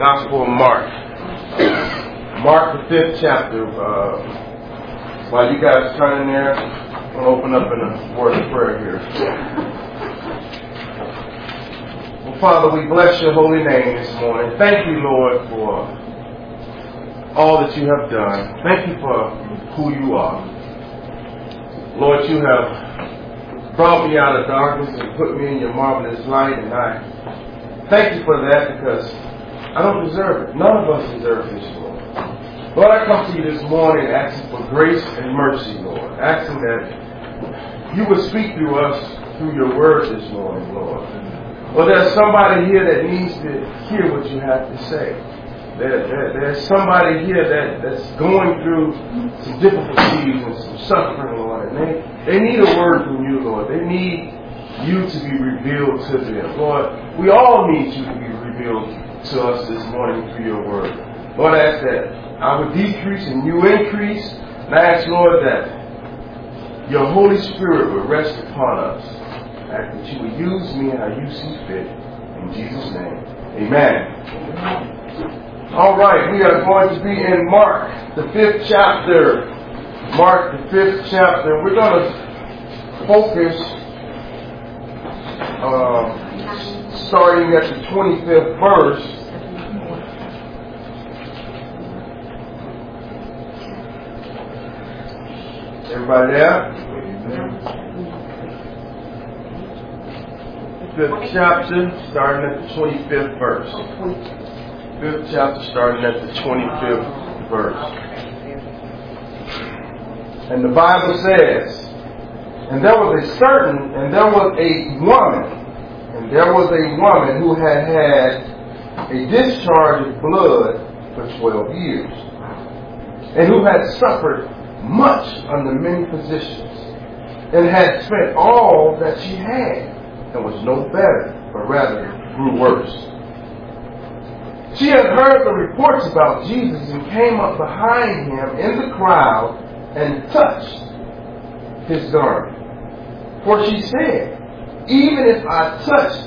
Gospel of Mark. Mark the 5th chapter. While you guys turn in there, I'm going to open up in a word of prayer here. Well, Father, we bless your holy name this morning. Thank you, Lord, for all that you have done. Thank you for who you are. Lord, you have brought me out of darkness and put me in your marvelous light, and I thank you for that because I don't deserve it. None of us deserve this, Lord. Lord, I come to you this morning asking for grace and mercy, Lord. Asking that you would speak through us through your word this morning, Lord. Lord, there's somebody here that needs to hear what you have to say. There's somebody here that's going through some difficulties and some suffering, Lord. And they need a word from you, Lord. They need you to be revealed to them. Lord, we all need you to be revealed to us this morning through your word. Lord, I ask that I would decrease and you increase. And I ask, Lord, that your Holy Spirit would rest upon us. I ask that you would use me how you see fit. In Jesus' name, amen. All right, we are going to be in Mark, the 5th chapter. Mark, the 5th chapter. We're going to focus starting at the 25th verse. Everybody there? 5th chapter, starting at the 25th verse. 5th chapter, starting at the 25th verse. And the Bible says, And there was a woman who had had a discharge of blood for 12 years, and who had suffered much under many physicians, and had spent all that she had, and was no better, but rather grew worse. She had heard the reports about Jesus and came up behind him in the crowd and touched his garment. For she said, even if I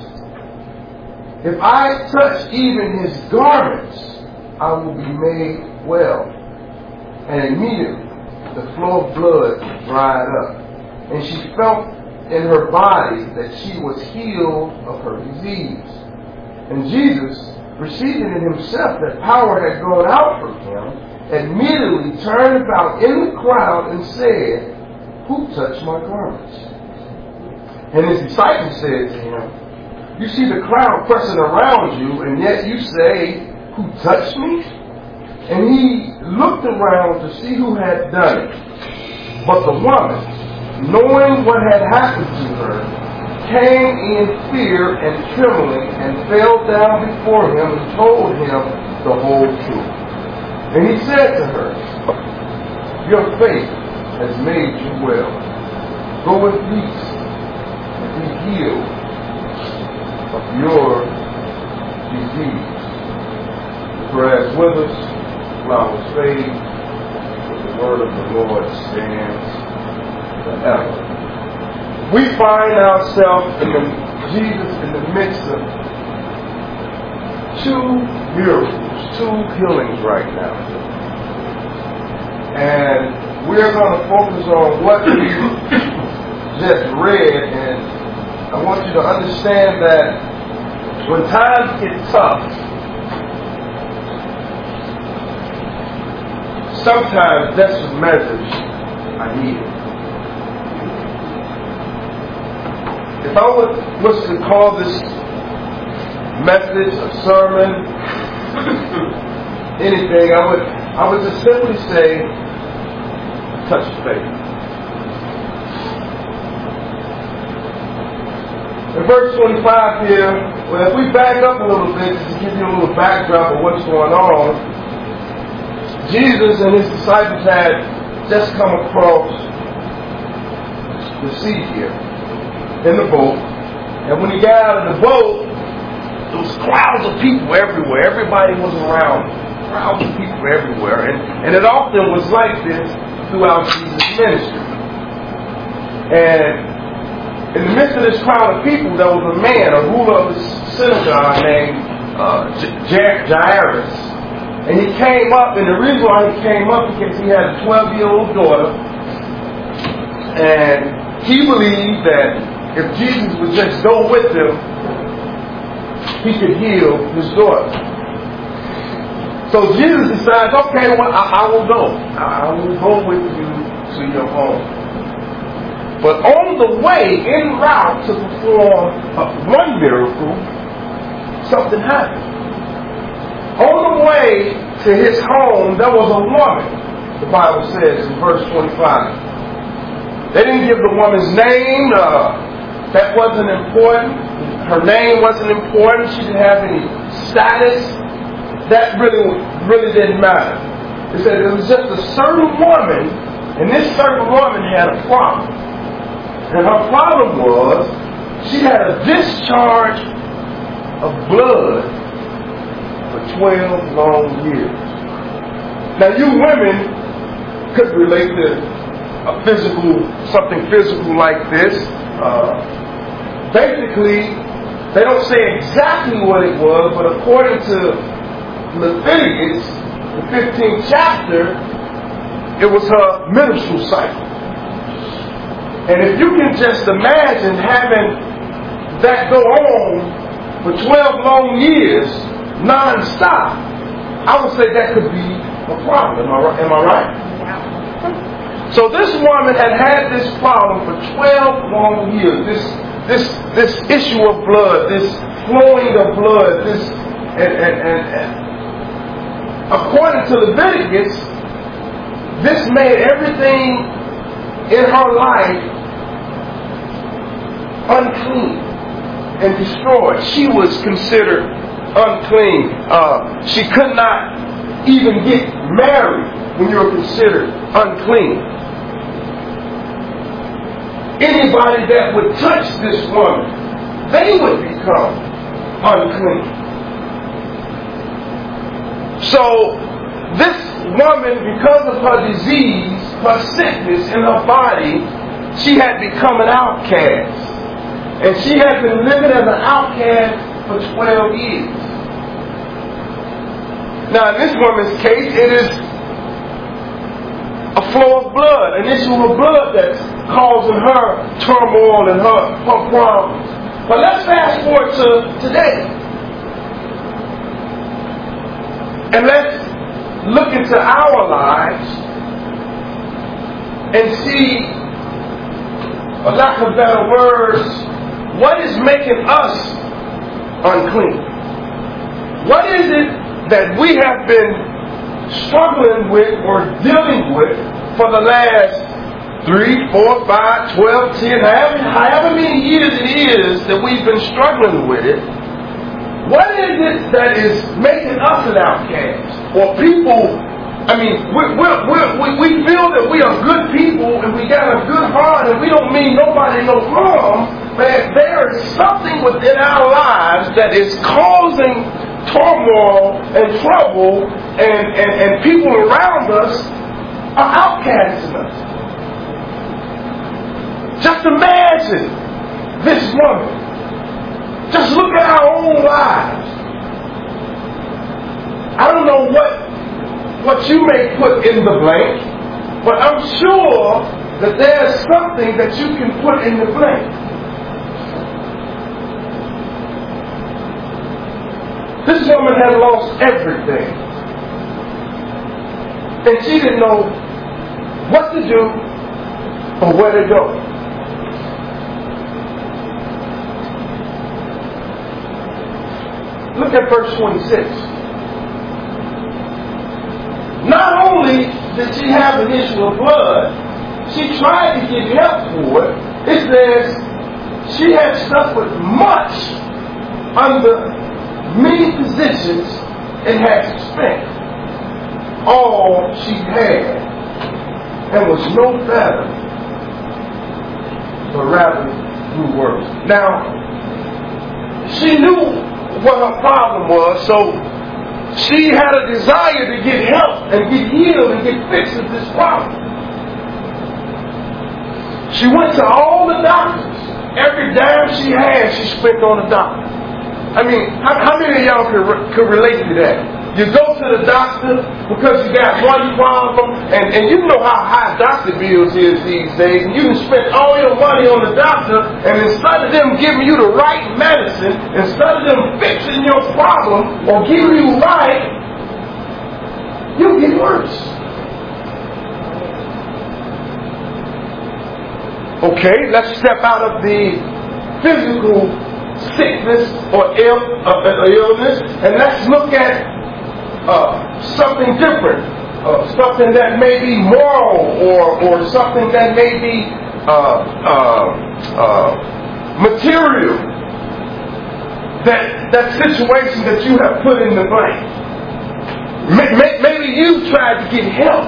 touch even his garments, I will be made well. And immediately the flow of blood dried up, and she felt in her body that she was healed of her disease. And Jesus, perceiving in himself that power had gone out from him, immediately turned about in the crowd and said, Who touched my garments? And his disciples said to him, You see the crowd pressing around you, and yet you say, Who touched me? And he looked around to see who had done it. But the woman, knowing what had happened to her, came in fear and trembling and fell down before him and told him the whole truth. And he said to her, Your faith has made you well. Go in peace and be healed of your disease. The grass withers, flowers fade, but the word of the Lord stands forever. We find ourselves in the midst of two miracles, two healings right now. And we're going to focus on what we just read, and I want you to understand that when times get tough, sometimes that's the message I need. If I was to call this message, a sermon, anything, I would just simply say, touch faith. In verse 25 here, well, if we back up a little bit to give you a little backdrop of what's going on, Jesus and his disciples had just come across the sea here in the boat. And when he got out of the boat, there was crowds of people everywhere. Everybody was around. Crowds of people everywhere. And it often was like this throughout Jesus' ministry. And in the midst of this crowd of people, there was a man, a ruler of the synagogue named Jairus. And he came up, and the reason why he came up because he had a 12-year-old daughter, and he believed that if Jesus would just go with him, he could heal his daughter. So Jesus decides, okay, well, I will go. I will go with you to your home. But on the way, en route to perform one miracle, something happened. On the way to his home, there was a woman, the Bible says in verse 25. They didn't give the woman's name. That wasn't important. Her name wasn't important. She didn't have any status. That really didn't matter. It said it was just a certain woman, and this certain woman had a problem. And her problem was she had a discharge of blood for 12 long years. Now you women could relate to something physical like this. Basically, they don't say exactly what it was, but according to Leviticus, the 15th chapter, it was her menstrual cycle. And if you can just imagine having that go on for 12 long years, non-stop, I would say that could be a problem. Am I right? So this woman had this problem for 12 long years. This issue of blood, this flowing of blood, and according to Leviticus, this made everything in her life unclean and destroyed. She was considered unclean. She could not even get married when you were considered unclean. Anybody that would touch this woman, they would become unclean. So this woman, because of her disease, her sickness in her body, she had become an outcast. And she had been living as an outcast for 12 years. Now in this woman's case, it is a flow of blood, an issue of blood that's causing her turmoil and her problems. But let's fast forward to today. And let's look into our lives and see, for lack of better words, what is making us unclean? What is it that we have been struggling with or dealing with for the last 3, 4, 5, 12, 10, however many years it is that we've been struggling with it? What is it that is making us an outcast? Or people, we feel that we are good people and we got a good heart and we don't mean nobody no harm, but there is something within our lives that is causing turmoil and trouble, and people around us are outcasting us. Just imagine this woman. Just look at our own lives. I don't know what you may put in the blank, but I'm sure that there's something that you can put in the blank. This woman had lost everything. And she didn't know what to do or where to go. Look at verse 26. Not only did she have an issue of blood, she tried to get help for it. It says she had suffered much under many physicians and had spent all she had and was no better, but rather grew worse. Now, she knew what her problem was, so she had a desire to get help and get healed and get fixed with this problem. She went to all the doctors. Every dime she had, she spent on a doctor. I mean, how many of y'all could relate to that? You go to the doctor because you got one problem, and you know how high doctor bills is these days, and you can spend all your money on the doctor, and instead of them giving you the right medicine, instead of them fixing your problem or giving you right, you'll get worse. Okay, let's step out of the physical sickness or illness, and let's look at something different, something that may be moral, or something that may be material. That situation that you have put in the blank. Maybe you tried to get help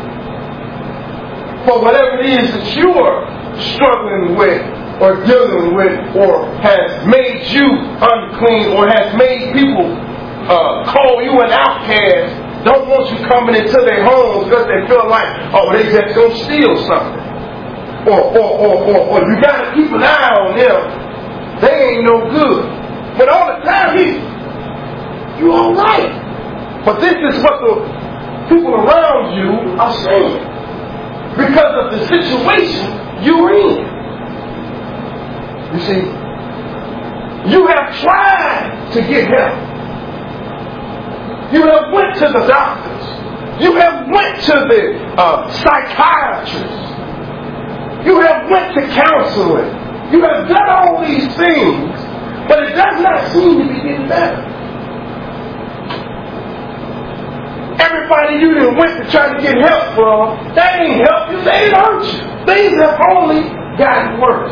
for whatever it is that you are struggling with, or dealing with, or has made you unclean, or has made people call you an outcast, don't want you coming into their homes because they feel like, oh, they just gonna steal something. Or you gotta keep an eye on them. They ain't no good. But all the time, you alright. But this is what the people around you are saying. Because of the situation you're in. You see, you have tried to get help. You have went to the doctors. You have went to the psychiatrist. You have went to counseling. You have done all these things, but it does not seem to be getting better. Everybody you done went to try to get help from, that ain't help you, they didn't hurt you. Things have only gotten worse.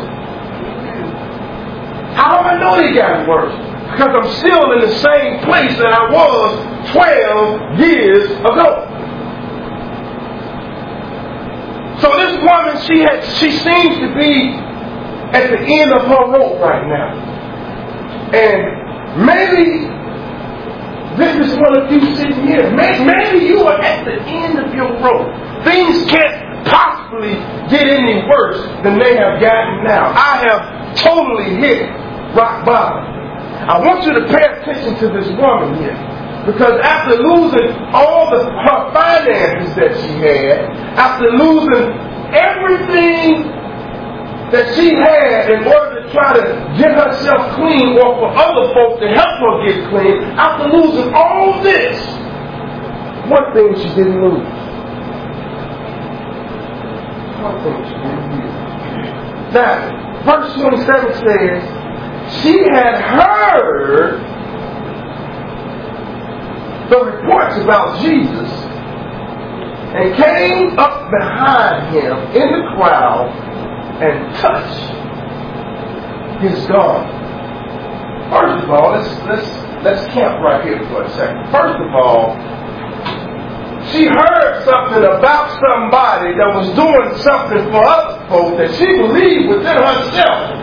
How do I know they gotten worse? Because I'm still in the same place that I was 12 years ago. So this woman, she seems to be at the end of her rope right now. And maybe this is one of you sitting here. Maybe you are at the end of your rope. Things can't possibly get any worse than they have gotten now. I have totally hit rock bottom. I want you to pay attention to this woman here. Because after losing all her finances that she had, after losing everything that she had in order to try to get herself clean, or for other folks to help her get clean, after losing all this, one thing she didn't lose. One thing she didn't lose. Now, verse 27 says, she had heard the reports about Jesus and came up behind him in the crowd and touched his garment. First of all, let's camp right here for a second. First of all, she heard something about somebody that was doing something for other folks that she believed within herself.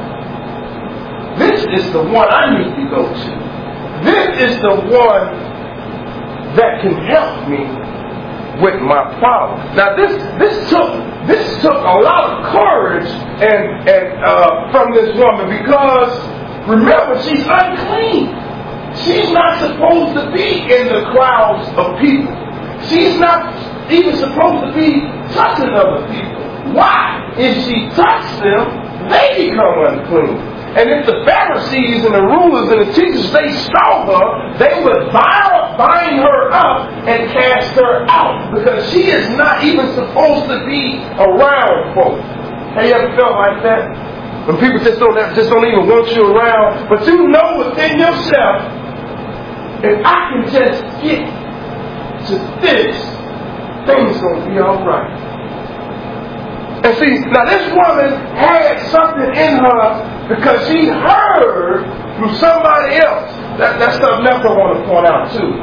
This is the one I need to go to. This is the one that can help me with my problem. Now this took a lot of courage and from this woman, because remember, she's unclean. She's not supposed to be in the crowds of people. She's not even supposed to be touching other people. Why? If she touches them, they become unclean. And if the Pharisees and the rulers and the teachers, they saw her, they would bind her up and cast her out, because she is not even supposed to be around folks. Have you ever felt like that? When people just don't even want you around, but you know within yourself, if I can just get to this, things gonna be all right. And see, now this woman had something in her because she heard from somebody else. That's something else I want to point out too.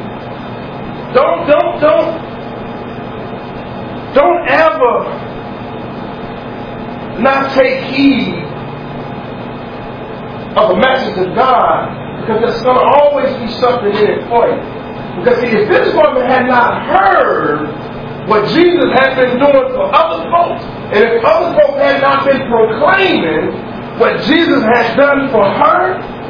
Don't ever not take heed of a message of God, because there's going to always be something in it for you. Because see, if this woman had not heard what Jesus had been doing for other folks, and if other folks had not been proclaiming what Jesus had done for her,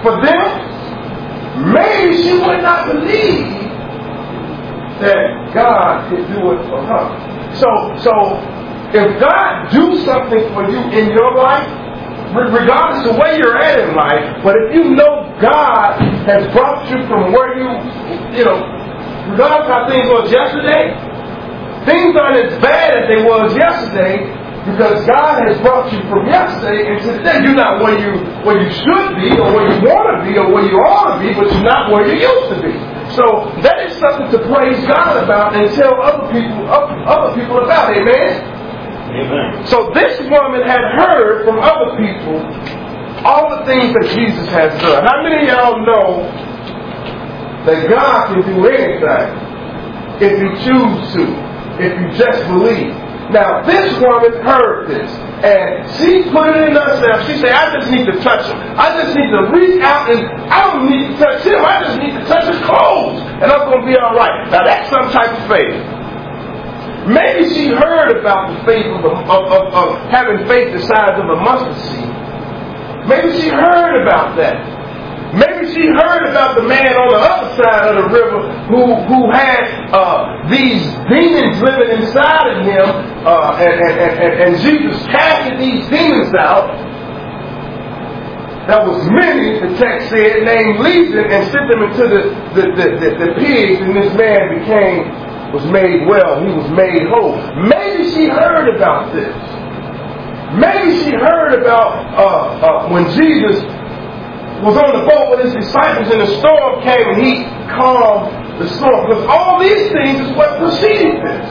for them, maybe she would not believe that God could do it for her. So if God do something for you in your life, regardless of where you're at in life, but if you know God has brought you from where you regardless of how things was yesterday, things aren't as bad as they was yesterday because God has brought you from yesterday into today. You're not where you should be or where you want to be or where you ought to be, but you're not where you used to be. So that is something to praise God about and tell other people about. Amen? Amen. So this woman had heard from other people all the things that Jesus has done. How many of y'all know that God can do anything if you choose to, if you just believe? Now this woman heard this and she put it in herself. She said, I just need to touch him. I just need to reach out and I don't need to touch him. I just need to touch his clothes and I'm going to be all right. Now that's some type of faith. Maybe she heard about the faith of having faith the size of a mustard seed. Maybe she heard about that. Maybe she heard about the man on the other side of the river who had these demons living inside of him, and Jesus casted these demons out. There was many, the text said, named Legion, and sent them into the pigs, and this man was made well. He was made whole. Maybe she heard about this. Maybe she heard about when Jesus was on the boat with his disciples and the storm came and he calmed the storm. Because all these things is what preceded this.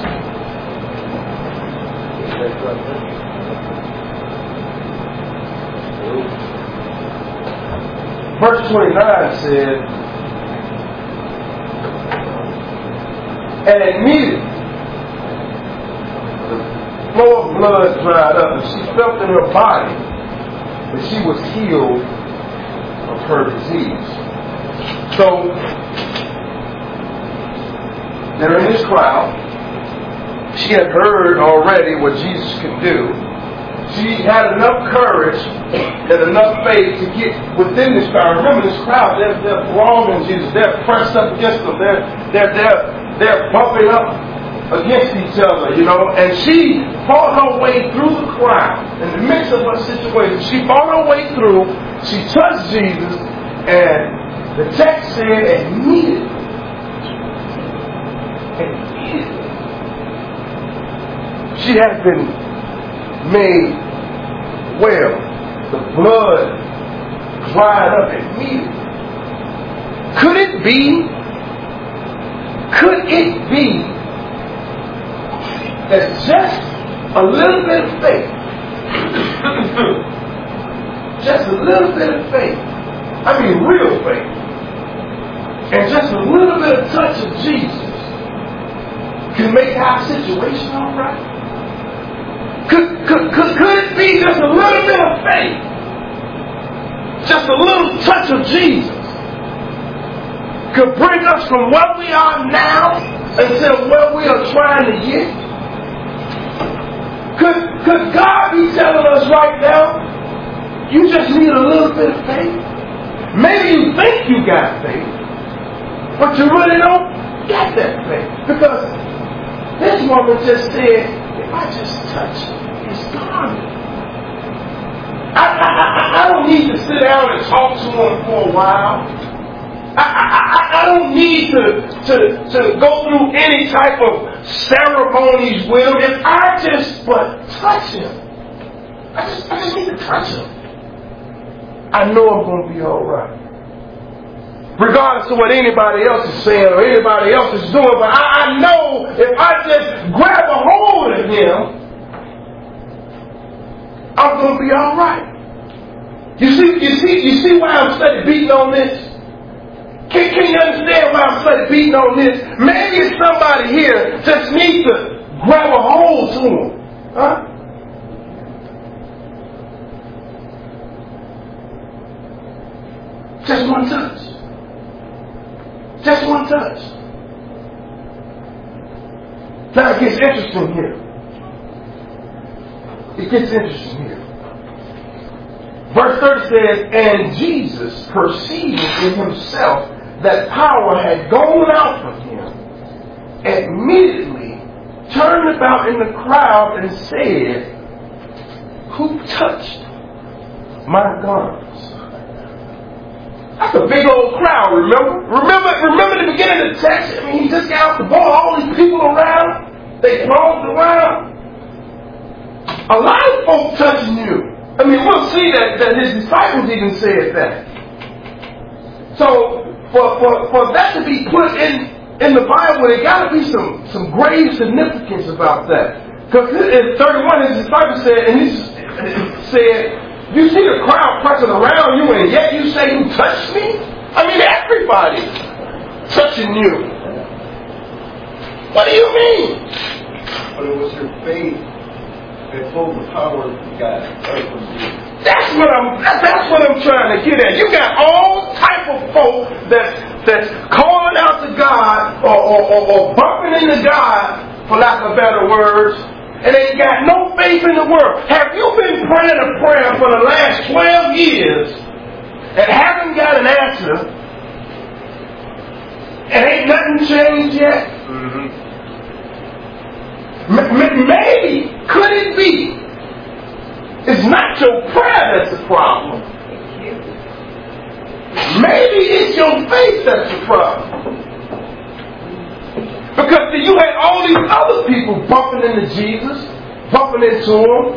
Verse 29 said, and immediately the flow of blood dried up and she felt in her body that she was healed of her disease. So they're in this crowd. She had heard already what Jesus could do. She had enough courage and enough faith to get within this crowd. Remember this crowd, they're thronging Jesus, they're pressed up against them, they're bumping up against each other, and she fought her way through the crowd. In the midst of her situation, she fought her way through. She touched Jesus, and the text said immediately, she had been made well. The blood dried up immediately. Could it be that just a little bit of faith, just a little bit of faith, I mean real faith, and just a little bit of touch of Jesus can make our situation all right? Could it be just a little bit of faith, just a little touch of Jesus could bring us from where we are now until where we are trying to get? Could God be telling us right now, you just need a little bit of faith? Maybe you think you got faith, but you really don't get that faith. Because this woman just said, if I just touch his garment, I don't need to sit down and talk to him for a while. I don't need to go through any type of ceremonies with him. If I just but touch him, I just need to touch him, I know I'm going to be all right. Regardless of what anybody else is saying or anybody else is doing, but I know if I just grab a hold of him, I'm going to be all right. You see why I'm studying beating on this? Can you understand why I'm studying beating on this? Maybe it's somebody here just needs to grab a hold to him. Huh? Just one touch. Just one touch. Now it gets interesting here. It gets interesting here. Verse 30 says, and Jesus, perceiving in himself that power had gone out from him, immediately turned about in the crowd and said, who touched my garments? That's a big old crowd, remember the beginning of the text? I mean, he just got out the ball, all these people around, they thronged around. A lot of folk touching you. I mean, we'll see that his disciples even said that. So, for that to be put in the Bible, there got to be some grave significance about that. Because in 31, his disciples said, and he said, you see the crowd pressing around you, and yet you say, who touched me? I mean, everybody touching you. What do you mean? But it was your faith that pulled the power of God away from you. That's what I'm trying to get at. You got all type of folk that's calling out to God or bumping into God, for lack of better words, and ain't got no faith in the world. Have you been praying a prayer for the last 12 years and haven't got an answer, and ain't nothing changed yet? Mm-hmm. Maybe, could it be, it's not your prayer that's the problem. Maybe it's your faith that's the problem. Because you had all these other people bumping into Jesus, bumping into him.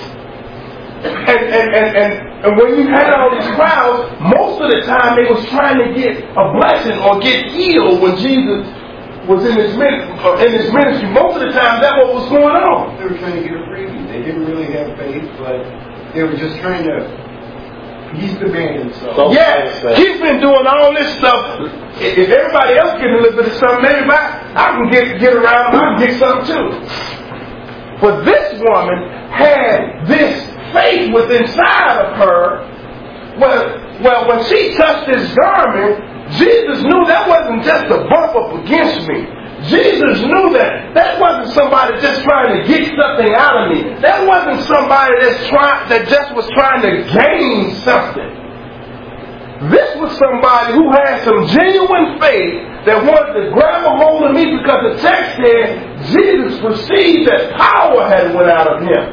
And when you had all these crowds, most of the time they was trying to get a blessing or get healed when Jesus was in his ministry. Most of the time that's what was going on. They were trying to get a freebie. They didn't really have faith, but they were just trying to. He's the man himself. Yes, he's been doing all this stuff. If everybody else getting a little bit of something, maybe I can get around and I can get something too. But this woman had this faith within inside of her. Well, when she touched his garment, Jesus knew that wasn't just a bump up against me. Jesus knew that wasn't somebody just trying to get something out of me. That wasn't somebody that just was trying to gain something. This was somebody who had some genuine faith that wanted to grab a hold of me, because the text said Jesus perceived that power had went out of him.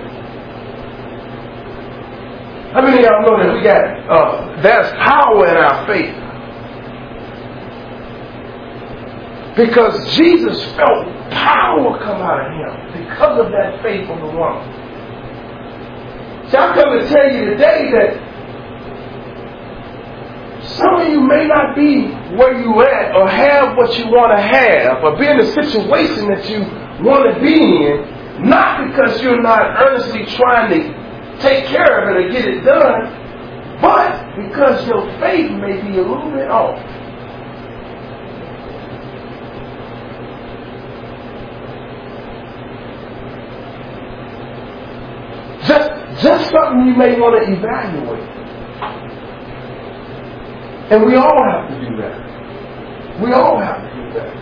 How many of y'all know that we got there's power in our faith? Because Jesus felt power come out of him because of that faith of the woman. See, I'm coming to tell you today that some of you may not be where you at or have what you want to have or be in the situation that you want to be in, not because you're not earnestly trying to take care of it or get it done, but because your faith may be a little bit off. Just something you may want to evaluate. And we all have to do that. We all have to do that.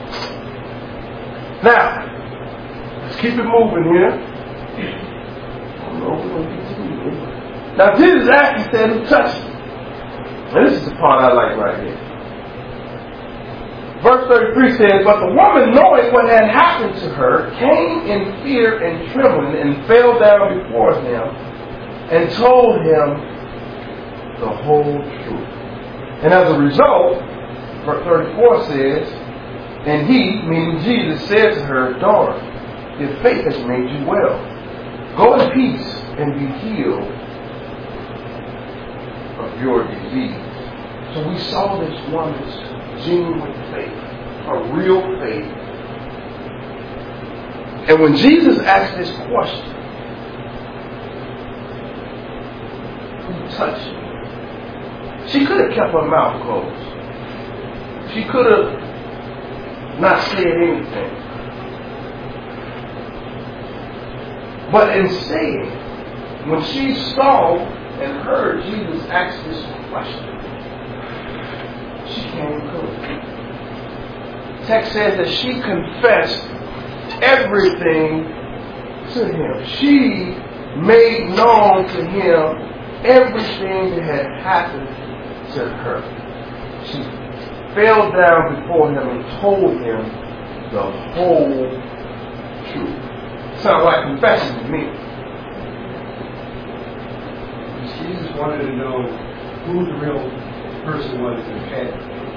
Now, let's keep it moving here. Now, Jesus actually said, who touched him? And this is the part I like right here. Verse 33 says, but the woman, knowing what had happened to her, came in fear and trembling and fell down before him and told him the whole truth. And as a result, verse 34 says, and he, meaning Jesus, said to her, daughter, your faith has made you well. Go in peace and be healed of your disease. So we saw this woman's genuine faith, a real faith. And when Jesus asked this question, who touched me? She could have kept her mouth closed. She could have not said anything. But instead, when she saw and heard Jesus ask this question, she came close. Text says that she confessed everything to him. She made known to him everything that had happened to her. She fell down before him and told him the whole truth. Sounds like confession to me. Jesus wanted to know who the real person was that had.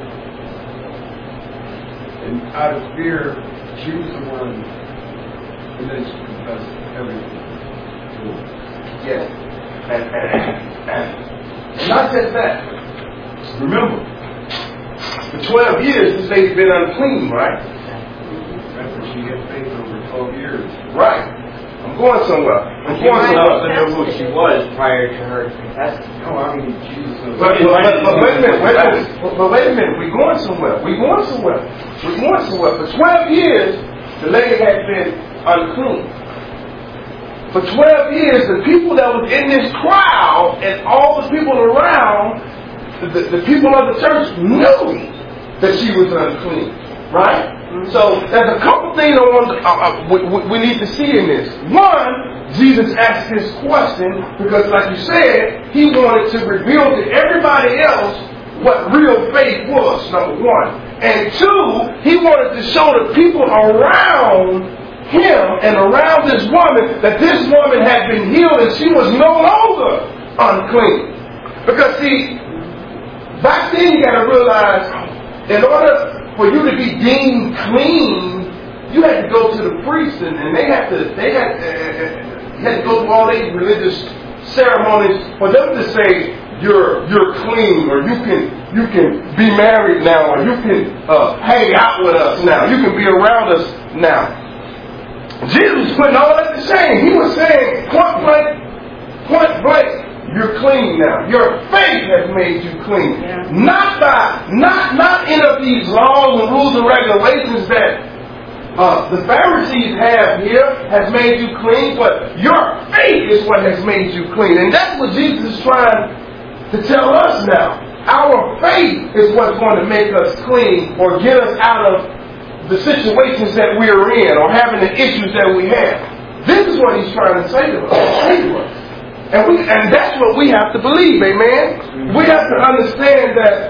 And out of fear, she was the one who then she confessed everything to him. Yes. And not just that. Remember, for 12 years this lady's been unclean, right? After she had faith over 12 years. Right. I'm going somewhere. She might not know who she was prior to her confessing. No, I mean, Jesus. But wait a minute. We're going somewhere. For 12 years, the lady had been unclean. For 12 years, the people that was in this crowd and all the people around, the people of the church knew that she was unclean. Right? So there's a couple things we need to see in this. One, Jesus asked this question because, like you said, he wanted to reveal to everybody else what real faith was, number one. And two, he wanted to show the people around him and around this woman that this woman had been healed and she was no longer unclean. Because see, back then you got to realize, in order for you to be deemed clean, you had to go to the priest, and you had to go through all these religious ceremonies for them to say you're clean, or you can be married now, or you can hang out with us now, you can be around us now. Jesus was putting all that to shame. He was saying point blank. You're clean now. Your faith has made you clean. Yeah. Not any of these laws and rules and regulations that the Pharisees have here has made you clean, but your faith is what has made you clean. And that's what Jesus is trying to tell us now. Our faith is what's going to make us clean or get us out of the situations that we are in or having the issues that we have. This is what he's trying to say to us. And that's what we have to believe, amen? We have to understand that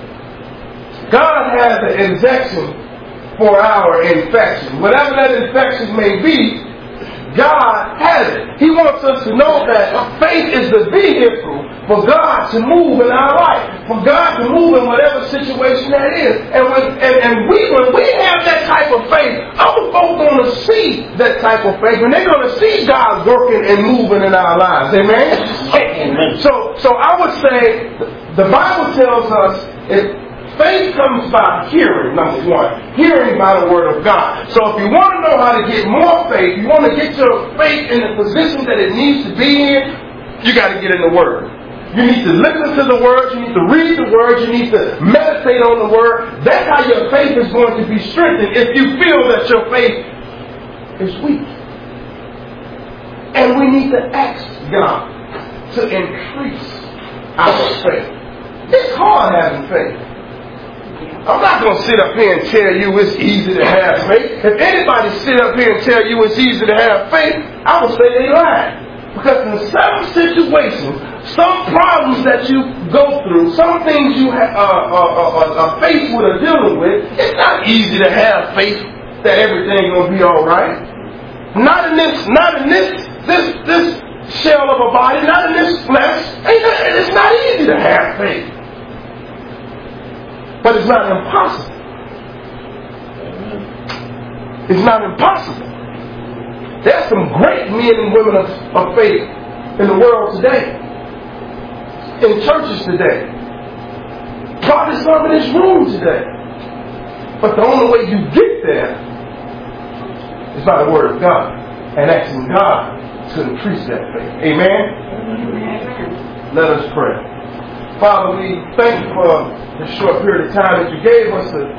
God has an injection for our infection. Whatever that infection may be, God has it. He wants us to know that faith is the vehicle for God to move in our life, for God to move in whatever situation that is. And when we have that type of faith, other folks going to see that type of faith, and they're going to see God working and moving in our lives. Amen? Amen. So I would say the Bible tells us if faith comes by hearing, number one. Hearing by the Word of God. So if you want to know how to get more faith, you want to get your faith in the position that it needs to be in, you got to get in the Word. You need to listen to the Word, you need to read the Word, you need to meditate on the Word. That's how your faith is going to be strengthened if you feel that your faith is weak. And we need to ask God to increase our faith. It's hard having faith. I'm not going to sit up here and tell you it's easy to have faith. If anybody sit up here and tell you it's easy to have faith, I would say they lie. Because in some situations, some problems that you go through, some things you are faced with or dealing with, it's not easy to have faith that everything's going to be all right. Not in this shell of a body, not in this flesh. It's not easy to have faith. But it's not impossible. It's not impossible. There's some great men and women of faith in the world today. In churches today. Probably some in this room today. But the only way you get there is by the Word of God. And asking God to increase that faith. Amen? Amen. Let us pray. Father, we thank you for the short period of time that you gave us to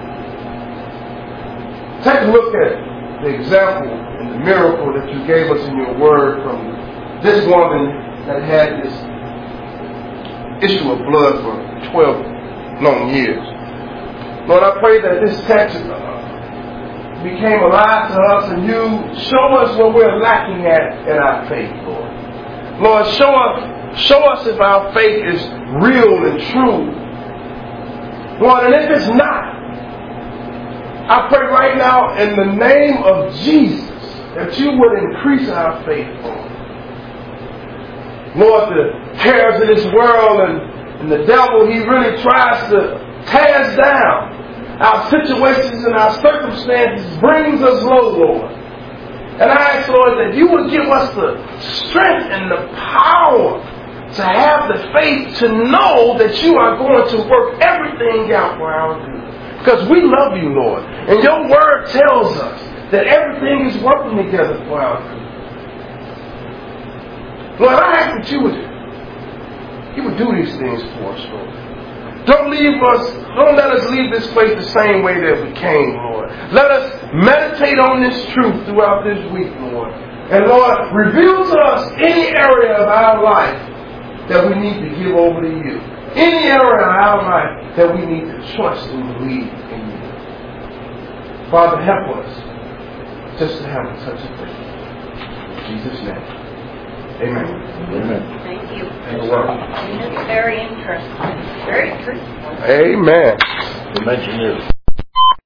take a look at the example and the miracle that you gave us in your word from this woman that had this issue of blood for 12 long years. Lord, I pray that this text became alive to us and you show us where we're lacking at in our faith, Lord. Lord, show us Show us if our faith is real and true. Lord, and if it's not, I pray right now in the name of Jesus that you would increase our faith, Lord. Lord, the cares of this world and the devil, he really tries to tear us down. Our situations and our circumstances brings us low, Lord. And I ask, Lord, that you would give us the strength and the power to have the faith to know that you are going to work everything out for our good. Because we love you, Lord. And your word tells us that everything is working together for our good. Lord, I ask that you would do these things for us, Lord. Don't let us leave this place the same way that we came, Lord. Let us meditate on this truth throughout this week, Lord. And Lord, reveal to us any area of our life that we need to give over to you. Any area of our life that we need to trust and believe in you. Father, help us just to have such a thing. In Jesus' name. Amen. Amen. Thank you. You're welcome. It's very interesting. Very truthful. Amen. You mentioned this.